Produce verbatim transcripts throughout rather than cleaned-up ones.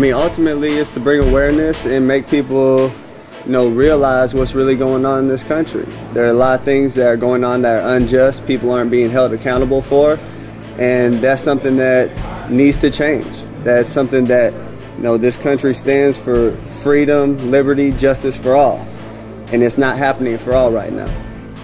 mean, ultimately, it's to bring awareness and make people, you know, realize what's really going on in this country. There are a lot of things that are going on that are unjust, people aren't being held accountable for, and that's something that needs to change. That's something that, you know, this country stands for freedom, liberty, justice for all, and it's not happening for all right now.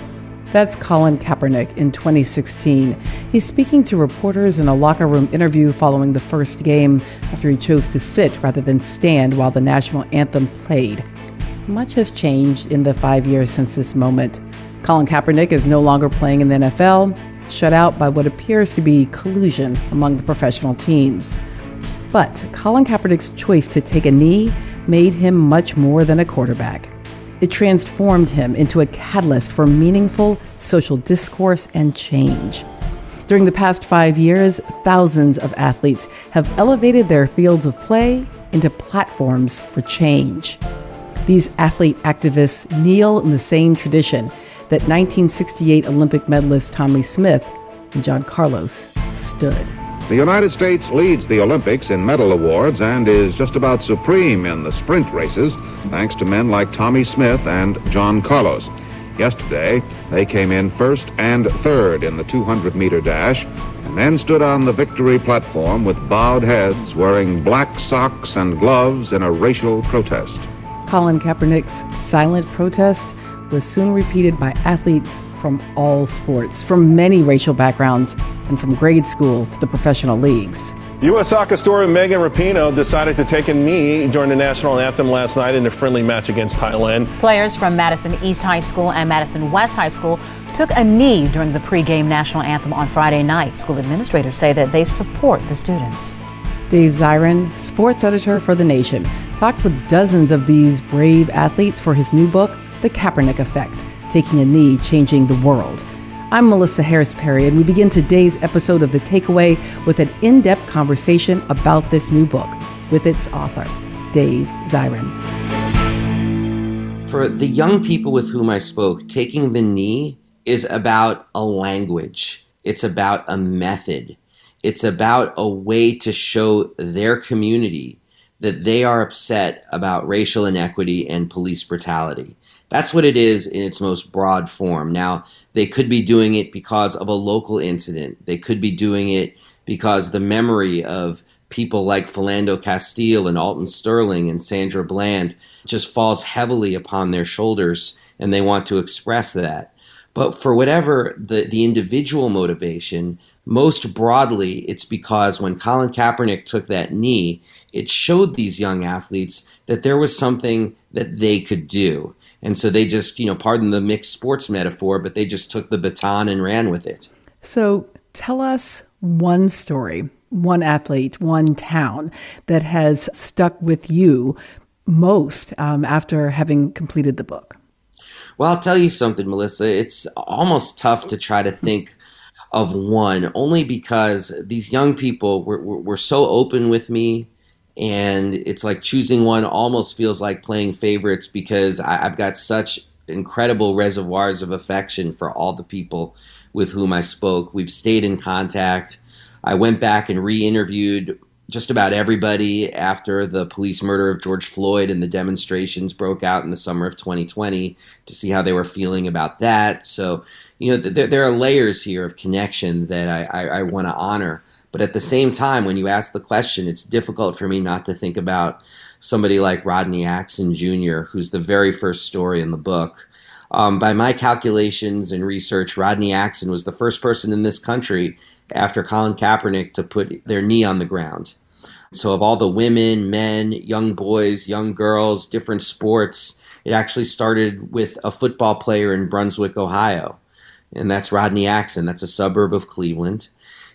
That's Colin Kaepernick in twenty sixteen. He's speaking to reporters in a locker room interview following the first game after he chose to sit rather than stand while the national anthem played. Much has changed in the five years since this moment. Colin Kaepernick is no longer playing in the N F L, shut out by what appears to be collusion among the professional teams. But Colin Kaepernick's choice to take a knee made him much more than a quarterback. It transformed him into a catalyst for meaningful social discourse and change. During the past five years, thousands of athletes have elevated their fields of play into platforms for change. These athlete activists kneel in the same tradition that nineteen sixty-eight Olympic medalist Tommie Smith and John Carlos stood. The United States leads the Olympics in medal awards and is just about supreme in the sprint races, thanks to men like Tommie Smith and John Carlos. Yesterday, they came in first and third in the two hundred meter dash, and then stood on the victory platform with bowed heads, wearing black socks and gloves in a racial protest. Colin Kaepernick's silent protest was soon repeated by athletes from all sports, from many racial backgrounds, and from grade school to the professional leagues. U S soccer star Megan Rapinoe decided to take a knee during the national anthem last night in a friendly match against Thailand. Players from Madison East High School and Madison West High School took a knee during the pregame national anthem on Friday night. School administrators say that they support the students. Dave Zirin, sports editor for The Nation, talked with dozens of these brave athletes for his new book, The Kaepernick Effect: Taking a Knee, Changing the World. I'm Melissa Harris Perry, and we begin today's episode of The Takeaway with an in-depth conversation about this new book with its author, Dave Zirin. For the young people with whom I spoke, taking the knee is about a language. It's about a method. It's about a way to show their community that they are upset about racial inequity and police brutality. That's what it is in its most broad form. Now, they could be doing it because of a local incident. They could be doing it because the memory of people like Philando Castile and Alton Sterling and Sandra Bland just falls heavily upon their shoulders, and they want to express that. But for whatever the, the individual motivation, most broadly, it's because when Colin Kaepernick took that knee, it showed these young athletes that there was something that they could do. And so they just, you know, pardon the mixed sports metaphor, but they just took the baton and ran with it. So tell us one story, one athlete, one town that has stuck with you most um, after having completed the book. Well, I'll tell you something, Melissa. It's almost tough to try to think of one, only because these young people were, were, were so open with me. And it's like choosing one almost feels like playing favorites, because I, I've got such incredible reservoirs of affection for all the people with whom I spoke. We've stayed in contact. I went back and re-interviewed just about everybody after the police murder of George Floyd and the demonstrations broke out in the summer of twenty twenty to see how they were feeling about that. So, you know, th- there are layers here of connection that I, I, I want to honor. But at the same time, when you ask the question, it's difficult for me not to think about somebody like Rodney Axson Junior, who's the very first story in the book. Um, by my calculations and research, Rodney Axson was the first person in this country after Colin Kaepernick to put their knee on the ground. So of all the women, men, young boys, young girls, different sports, it actually started with a football player in Brunswick, Ohio. And that's Rodney Axson. That's a suburb of Cleveland.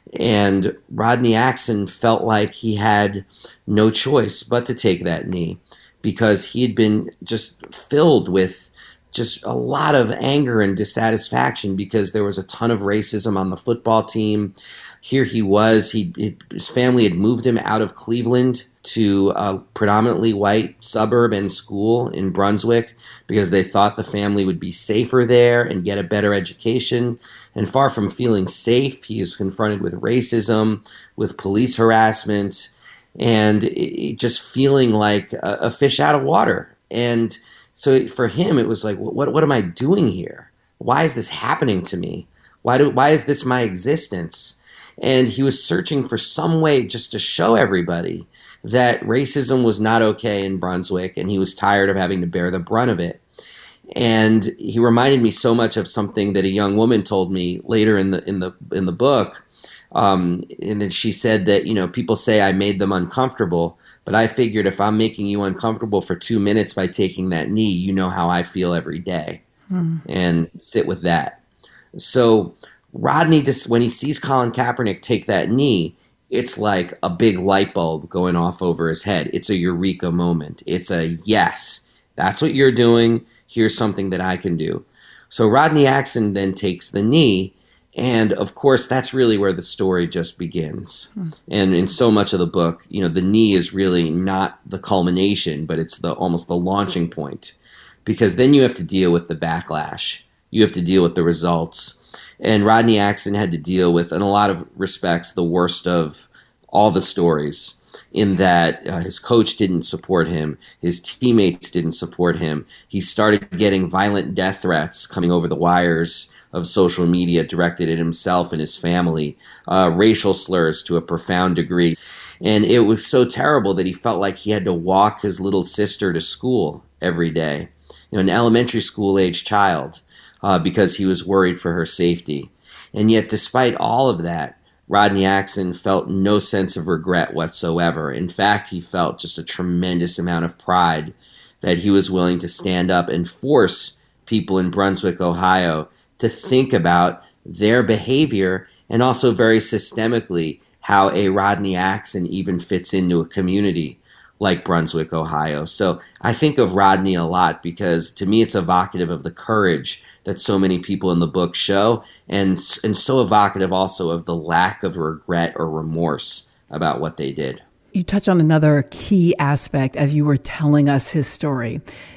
And Rodney Axson felt like he had no choice but to take that knee, because he had been just filled with just a lot of anger and dissatisfaction because there was a ton of racism on the football team. Here he was, he, his family had moved him out of Cleveland to a predominantly white suburb and school in Brunswick because they thought the family would be safer there and get a better education. And far from feeling safe, he is confronted with racism, with police harassment, and it, just feeling like a, a fish out of water. And so for him, it was like, what what am I doing here? Why is this happening to me? Why do why is this my existence? And he was searching for some way just to show everybody that racism was not okay in Brunswick, and he was tired of having to bear the brunt of it. And he reminded me so much of something that a young woman told me later in the in the in the book. Um, and then she said that, you know, people say I made them uncomfortable, but I figured if I'm making you uncomfortable for two minutes by taking that knee, you know how I feel every day. Hmm. And sit with that. So Rodney, just when he sees Colin Kaepernick take that knee, it's like a big light bulb going off over his head. It's a eureka moment. It's a yes, that's what you're doing. Here's something that I can do. So Rodney Axson then takes the knee. And of course, that's really where the story just begins. Hmm. And in so much of the book, you know, the knee is really not the culmination, but it's the almost the launching point, because then you have to deal with the backlash. You have to deal with the results. And Rodney Axson had to deal with, in a lot of respects, the worst of all the stories, in that uh, his coach didn't support him, his teammates didn't support him. He started getting violent death threats coming over the wires of social media directed at himself and his family, uh, racial slurs to a profound degree. And it was so terrible that he felt like he had to walk his little sister to school every day, you know, an elementary school age child, uh, because he was worried for her safety. And yet, despite all of that, Rodney Axson felt no sense of regret whatsoever. In fact, he felt just a tremendous amount of pride that he was willing to stand up and force people in Brunswick, Ohio, to think about their behavior, and also very systemically how a Rodney Axson even fits into a community like Brunswick, Ohio. So I think of Rodney a lot because to me it's evocative of the courage that so many people in the book show, and, and so evocative also of the lack of regret or remorse about what they did. You touch on another key aspect as you were telling us his story.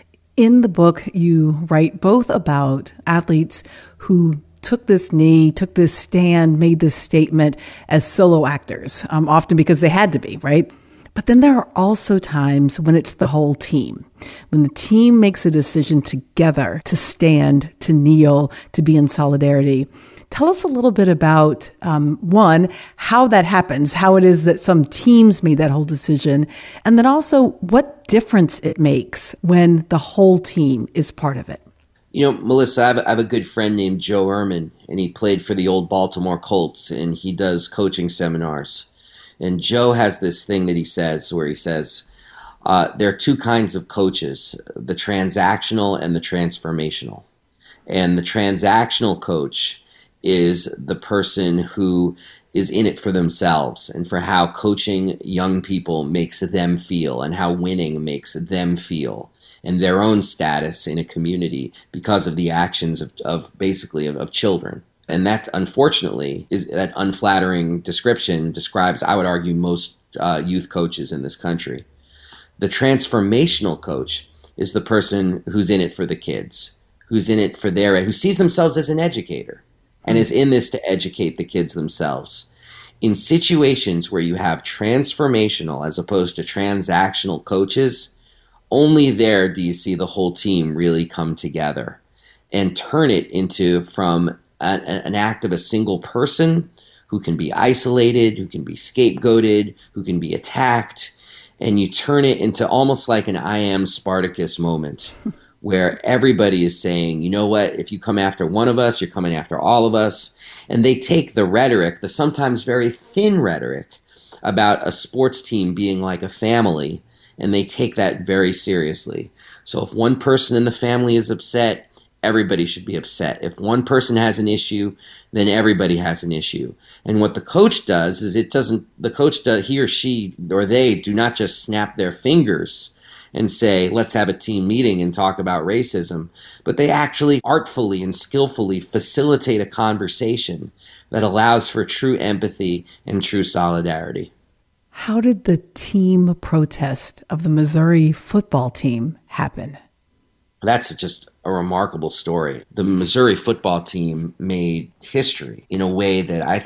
In the book, you write both about athletes who took this knee, took this stand, made this statement as solo actors, um, often because they had to be, right? But then there are also times when it's the whole team, when the team makes a decision together to stand, to kneel, to be in solidarity. Tell us a little bit about, um, one, how that happens, how it is that some teams made that whole decision, and then also what difference it makes when the whole team is part of it. You know, Melissa, I have, a, I have a good friend named Joe Ehrman, and he played for the old Baltimore Colts, and he does coaching seminars. And Joe has this thing that he says where he says, uh, there are two kinds of coaches, the transactional and the transformational. And the transactional coach is the person who is in it for themselves and for how coaching young people makes them feel and how winning makes them feel and their own status in a community because of the actions of, of basically of, of children. And that, unfortunately, is that unflattering description describes, I would argue, most uh, youth coaches in this country. The transformational coach is the person who's in it for the kids, who's in it for their, who sees themselves as an educator and is in this to educate the kids themselves. In situations where you have transformational as opposed to transactional coaches, only there do you see the whole team really come together and turn it into from a, an act of a single person who can be isolated, who can be scapegoated, who can be attacked, and you turn it into almost like an I am Spartacus moment where everybody is saying, you know what, if you come after one of us, you're coming after all of us. And they take the rhetoric, the sometimes very thin rhetoric about a sports team being like a family, and they take that very seriously. So if one person in the family is upset, everybody should be upset. If one person has an issue, then everybody has an issue. And what the coach does is it doesn't, the coach does, he or she or they do not just snap their fingers and say, let's have a team meeting and talk about racism, but they actually artfully and skillfully facilitate a conversation that allows for true empathy and true solidarity. How did the team protest of the Missouri football team happen? That's just a remarkable story. The Missouri football team made history in a way that I think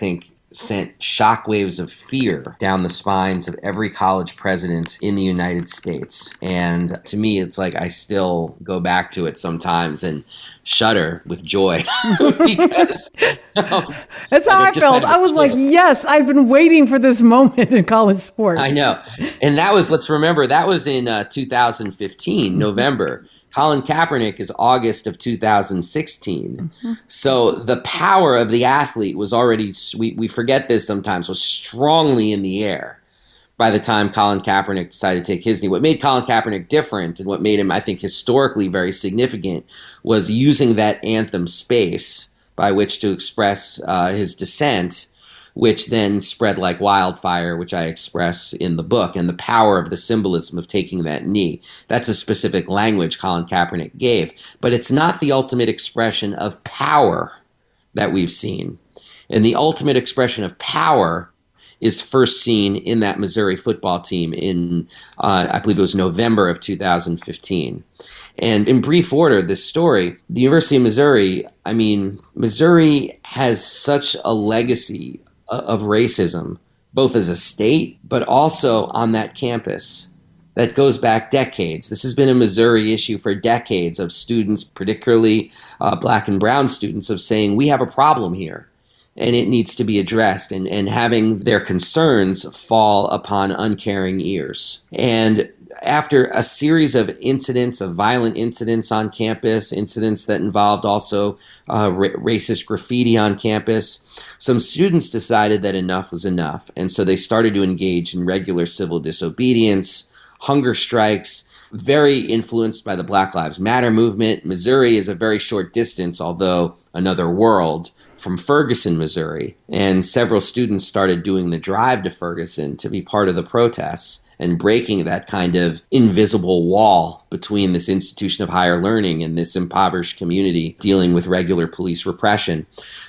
sent shockwaves of fear down the spines of every college president in the United States. And to me, it's like I still go back to it sometimes and shudder with joy. because um, That's how I felt. I was like, yes, I've been waiting for this moment in college sports. I know. And that was, let's remember, that was in uh, two thousand fifteen, November. Colin Kaepernick is August of two thousand sixteen. Mm-hmm. So the power of the athlete was already, we, we forget this sometimes, was strongly in the air by the time Colin Kaepernick decided to take his knee. What made Colin Kaepernick different and what made him, I think, historically very significant was using that anthem space by which to express uh, his dissent, which then spread like wildfire, which I express in the book, and the power of the symbolism of taking that knee. That's a specific language Colin Kaepernick gave, but it's not the ultimate expression of power that we've seen. And the ultimate expression of power is first seen in that Missouri football team in, uh, I believe it was November of two thousand fifteen. And in brief order, this story, the University of Missouri, I mean, Missouri has such a legacy of racism, both as a state, but also on that campus that goes back decades. This has been a Missouri issue for decades of students, particularly uh, black and brown students, of saying we have a problem here and it needs to be addressed, and, and having their concerns fall upon uncaring ears. And after a series of incidents, of violent incidents on campus, incidents that involved also uh, ra- racist graffiti on campus, some students decided that enough was enough. And so they started to engage in regular civil disobedience, hunger strikes, very influenced by the Black Lives Matter movement. Missouri is a very short distance, although another world, from Ferguson, Missouri. And several students started doing the drive to Ferguson to be part of the protests and breaking that kind of invisible wall between this institution of higher learning and this impoverished community dealing with regular police repression.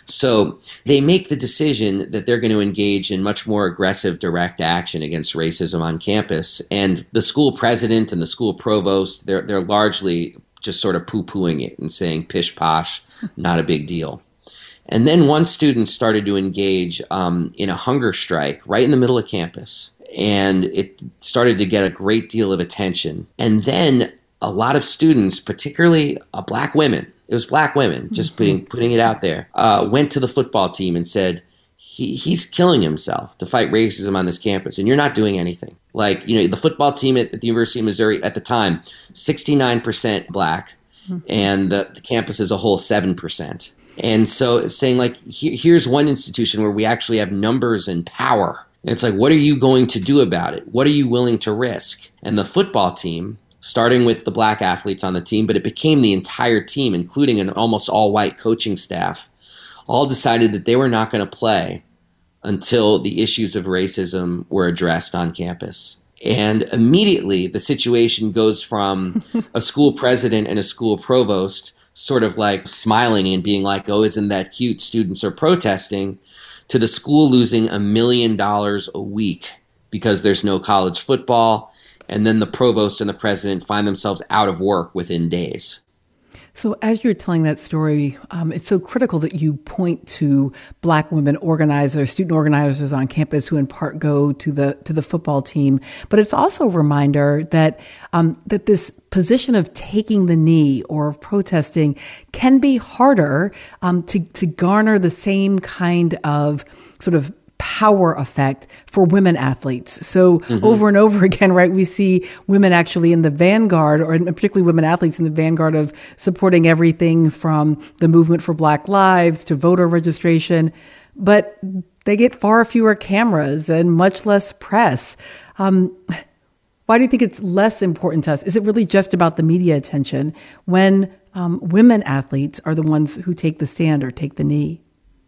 So they make the decision that they're going to engage in much more aggressive direct action against racism on campus. And the school president and the school provost, they're, they're largely just sort of poo-pooing it and saying pish posh, not a big deal. And then one student started to engage um, in a hunger strike right in the middle of campus. And it started to get a great deal of attention. And then a lot of students, particularly uh, black women, it was black women, just mm-hmm. putting putting it out there, uh, went to the football team and said, he, he's killing himself to fight racism on this campus, and you're not doing anything. Like, you know, the football team at, at the University of Missouri at the time, sixty-nine percent black, mm-hmm. and the, the campus as a whole, seven percent. And so saying, like, he, here's one institution where we actually have numbers and power. And it's like, what are you going to do about it? What are you willing to risk? And the football team, starting with the black athletes on the team, but it became the entire team, including an almost all-white coaching staff, all decided that they were not going to play until the issues of racism were addressed on campus. And immediately the situation goes from a school president and a school provost sort of like smiling and being like, oh, isn't that cute? Students are protesting, to the school losing a million dollars a week because there's no college football. And then the provost and the president find themselves out of work within days. So as you're telling that story, um, it's so critical that you point to black women organizers, student organizers on campus who in part go to the to the football team. But it's also a reminder that um, that this position of taking the knee or of protesting can be harder um, to, to garner the same kind of sort of power effect for women athletes. So mm-hmm. over and over again, right, we see women actually in the vanguard, or particularly women athletes in the vanguard of supporting everything from the movement for Black Lives to voter registration, but they get far fewer cameras and much less press. Um, why do you think it's less important to us? Is it really just about the media attention when um, women athletes are the ones who take the stand or take the knee?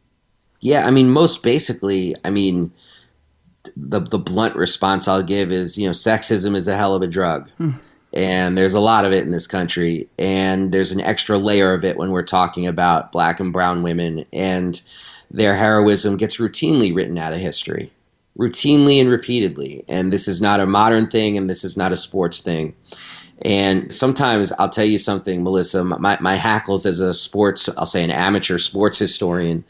Yeah, I mean, most basically, I mean, the the blunt response I'll give is, you know, sexism is a hell of a drug. Mm. And there's a lot of it in this country. And there's an extra layer of it when we're talking about black and brown women. And their heroism gets routinely written out of history, routinely and repeatedly. And this is not a modern thing, and this is not a sports thing. And sometimes I'll tell you something, Melissa, my, my hackles as a sports, I'll say an amateur sports historian,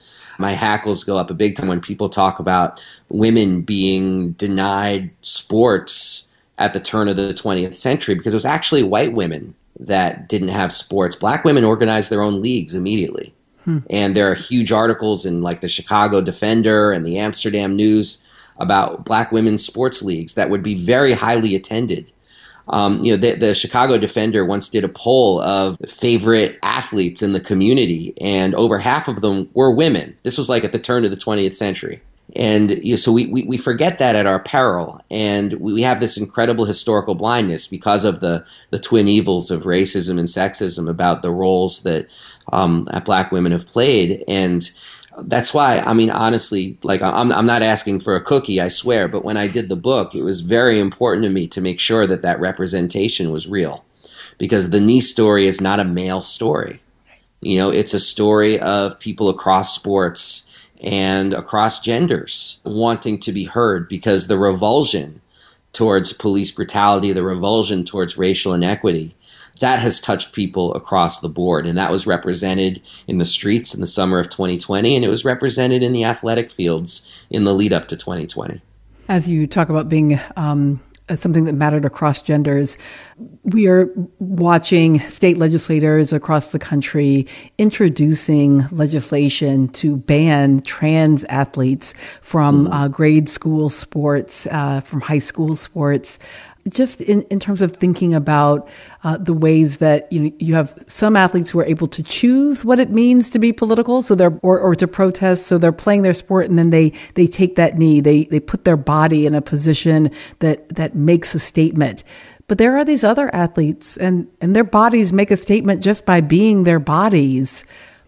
my hackles go up a big time when people talk about women being denied sports at the turn of the twentieth century, because it was actually white women that didn't have sports. Black women organized their own leagues immediately. Hmm. And there are huge articles in like the Chicago Defender and the Amsterdam News about black women's sports leagues that would be very highly attended. Um, you know, the, the Chicago Defender once did a poll of favorite athletes in the community, and over half of them were women. This was like at the turn of the twentieth century. And you know, so we, we, we forget that at our peril, and we have this incredible historical blindness because of the, the twin evils of racism and sexism about the roles that um, that black women have played. And that's why, I mean, honestly, like I'm, I'm not asking for a cookie, I swear, but when I did the book, it was very important to me to make sure that that representation was real, because the knee story is not a male story. You know, it's a story of people across sports and across genders wanting to be heard, because the revulsion towards police brutality, the revulsion towards racial inequity, that has touched people across the board. And that was represented in the streets in the summer of twenty twenty, and it was represented in the athletic fields in the lead up to twenty twenty. As you talk about being um, something that mattered across genders, we are watching state legislators across the country introducing legislation to ban trans athletes from mm-hmm. uh, grade school sports, uh, from high school sports. Just in, in terms of thinking about uh, the ways that you know you have some athletes who are able to choose what it means to be political, so they're or, or to protest, so they're playing their sport, and then they they take that knee, they they put their body in a position that that makes a statement. But there are these other athletes, and and their bodies make a statement just by being their bodies.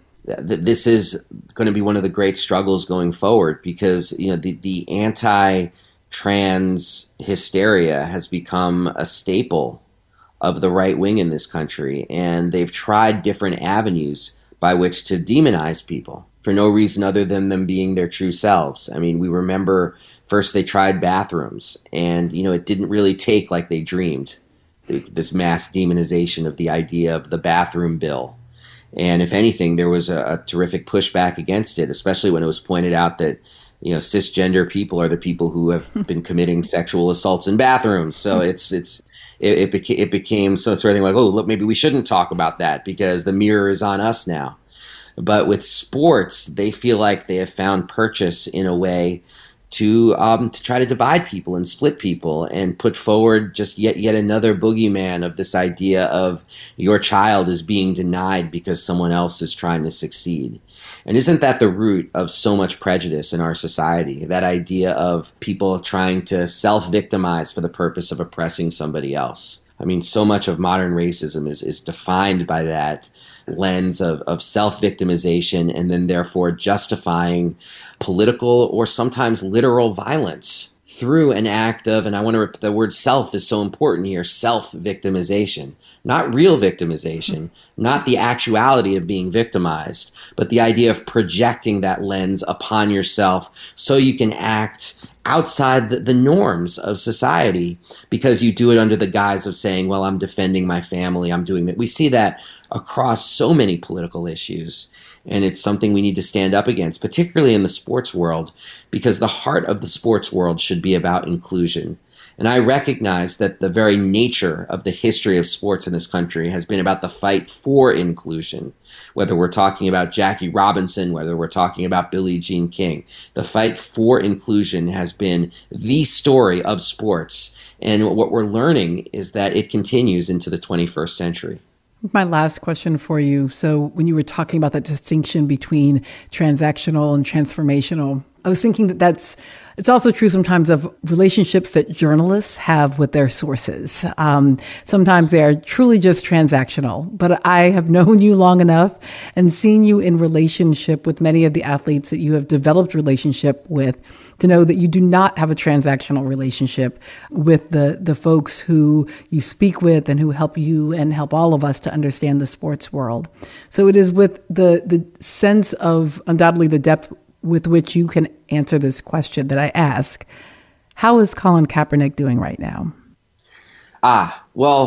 This is going to be one of the great struggles going forward, because you know the the anti trans hysteria has become a staple of the right wing in this country, and they've tried different avenues by which to demonize people for no reason other than them being their true selves. I mean, we remember first they tried bathrooms, and you know it didn't really take like they dreamed, this mass demonization of the idea of the bathroom bill. And if anything, there was a, a terrific pushback against it, especially when it was pointed out that you know, cisgender people are the people who have been committing sexual assaults in bathrooms. So it's it's it it, beca- it became some sort of thing like, oh, look, maybe we shouldn't talk about that because the mirror is on us now. But with sports, they feel like they have found purchase in a way to um, to try to divide people and split people and put forward just yet yet another boogeyman of this idea of your child is being denied because someone else is trying to succeed. And isn't that the root of so much prejudice in our society? That idea of people trying to self-victimize for the purpose of oppressing somebody else. I mean, so much of modern racism is, is defined by that lens of, of self-victimization, and then therefore justifying political or sometimes literal violence through an act of, and I want to, the word self is so important here, self-victimization, not real victimization, not the actuality of being victimized, but the idea of projecting that lens upon yourself so you can act outside the, the norms of society because you do it under the guise of saying, well, I'm defending my family, I'm doing that. We see that across so many political issues. And it's something we need to stand up against, particularly in the sports world, because the heart of the sports world should be about inclusion. And I recognize that the very nature of the history of sports in this country has been about the fight for inclusion. Whether we're talking about Jackie Robinson, whether we're talking about Billie Jean King, the fight for inclusion has been the story of sports. And what we're learning is that it continues into the twenty-first century. My last question for you. So when you were talking about that distinction between transactional and transformational, I was thinking that that's, it's also true sometimes of relationships that journalists have with their sources. Um, sometimes they are truly just transactional, but I have known you long enough and seen you in relationship with many of the athletes that you have developed relationship with to know that you do not have a transactional relationship with the, the folks who you speak with and who help you and help all of us to understand the sports world. So it is with the, the sense of undoubtedly the depth with which you can answer this question that I ask. How is Colin Kaepernick doing right now? Ah, well,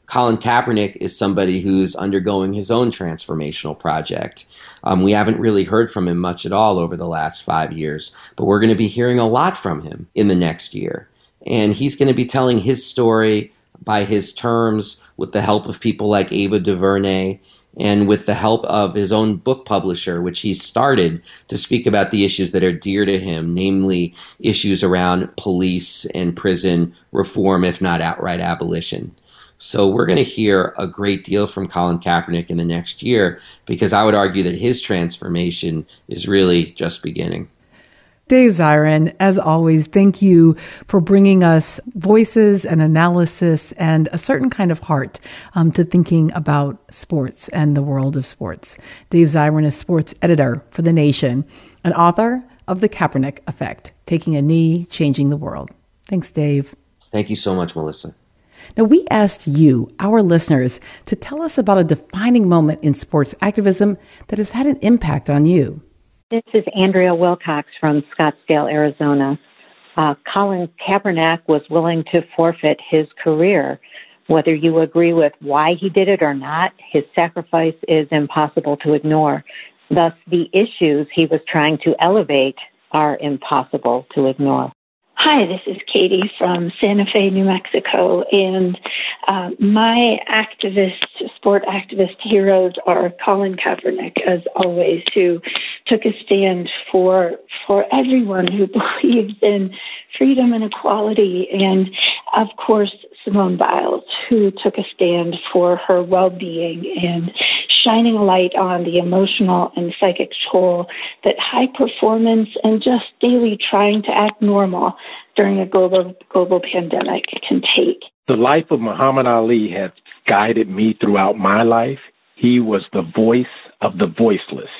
Colin Kaepernick is somebody who's undergoing his own transformational project. Um, we haven't really heard from him much at all over the last five years, but we're going to be hearing a lot from him in the next year. And he's going to be telling his story by his terms with the help of people like Ava DuVernay and with the help of his own book publisher, which he started to speak about the issues that are dear to him, namely issues around police and prison reform, if not outright abolition. So we're going to hear a great deal from Colin Kaepernick in the next year, because I would argue that his transformation is really just beginning. Dave Zirin, as always, thank you for bringing us voices and analysis and a certain kind of heart um, to thinking about sports and the world of sports. Dave Zirin is sports editor for The Nation, an author of The Kaepernick Effect, Taking a Knee, Changing the World. Thanks, Dave. Thank you so much, Melissa. Now, we asked you, our listeners, to tell us about a defining moment in sports activism that has had an impact on you. This is Andrea Wilcox from Scottsdale, Arizona. Uh, Colin Kaepernick was willing to forfeit his career. Whether you agree with why he did it or not, his sacrifice is impossible to ignore. Thus, the issues he was trying to elevate are impossible to ignore. Hi, this is Katie from Santa Fe, New Mexico, and uh, my activist, sport activist heroes are Colin Kaepernick, as always, who took a stand for for everyone who believes in freedom and equality, and, of course, Simone Biles, who took a stand for her well-being and shining a light on the emotional and psychic toll that high performance and just daily trying to act normal during a global global pandemic can take. The life of Muhammad Ali has guided me throughout my life. He was the voice of the voiceless.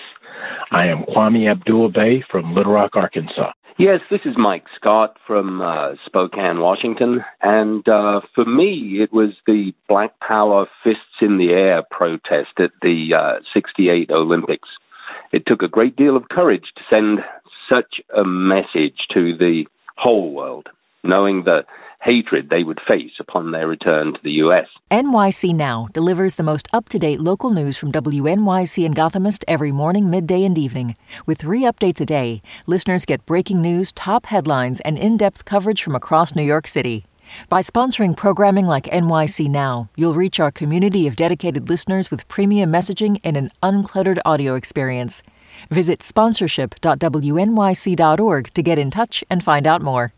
I am Kwame Abdul-Bey from Little Rock, Arkansas. Yes, this is Mike Scott from uh, Spokane, Washington. And uh, for me, it was the Black Power Fists in the Air protest at the uh, sixty-eight Olympics. It took a great deal of courage to send such a message to the whole world, knowing the hatred they would face upon their return to the U S. N Y C Now delivers the most up-to-date local news from W N Y C and Gothamist every morning, midday, and evening. With three updates a day, listeners get breaking news, top headlines, and in-depth coverage from across New York City. By sponsoring programming like N Y C Now, you'll reach our community of dedicated listeners with premium messaging and an uncluttered audio experience. Visit sponsorship dot W N Y C dot org to get in touch and find out more.